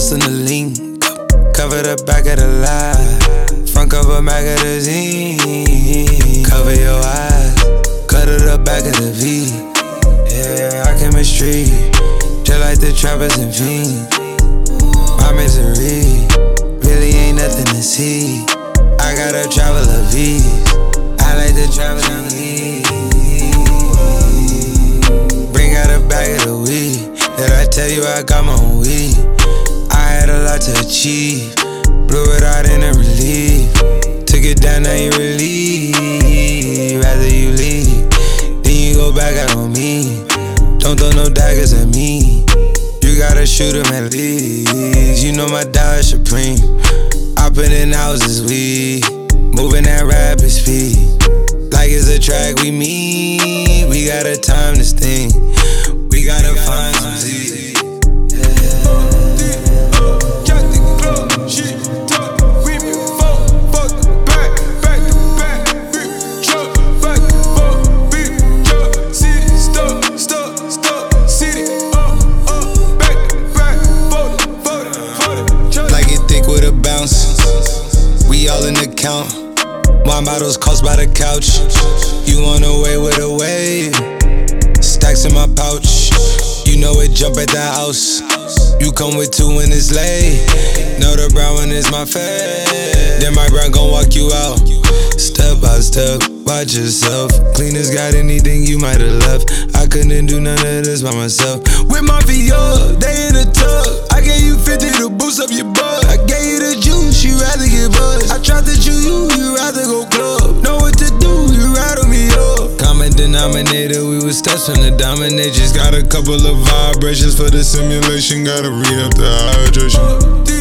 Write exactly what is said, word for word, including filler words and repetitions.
sauce in the link. Cover the back of the lie. Front cover magazine. Cover your eyes. Cut to the back of the V. Yeah, our chemistry. Just like the trappers and fiends. My misery really ain't nothing to see. I got a traveler V. I like the traveler V. Bring out a bag of the weed. Did I tell you I got my own weed? I had a lot to achieve. Blew it out in a relief. Took it down, now you relieve. Rather you leave, then you go back out on me. Don't throw no daggers at me. You gotta shoot 'em at least. You know my dollar supreme. I put in houses, we moving at rapid speed. Like it's a track we meet. We got a time this thing. We gotta find some Z. We all in the count. Wine bottles cost by the couch. You on the way with a wave. Stacks in my pouch. You know it jump at the house. You come with two when it's late. Know the brown one is my fave. Then my brown gon' walk you out. Step by step, watch yourself. Cleaners got anything you might've left. I couldn't do none of this by myself. With my V O, they in the tub. I gave you fifty to boost up your butt. I gave you the juice, you rather get buzzed. I tried to chew you, you rather go club. Know what to do, you rattle me up. Common denominator, we was steps from the dominate. Just got a couple of vibrations for the simulation. Gotta read up the hydration.